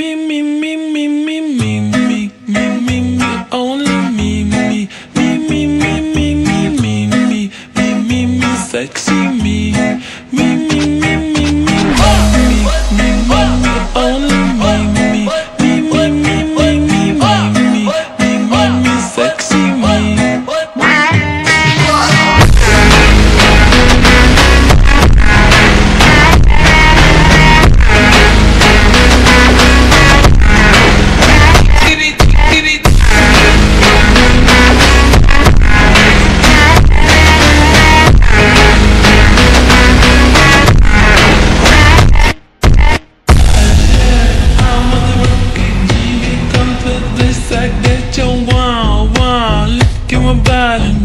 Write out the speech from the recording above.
only me, sexy me, only me, sexy me. I get your wow, wow, look at my body.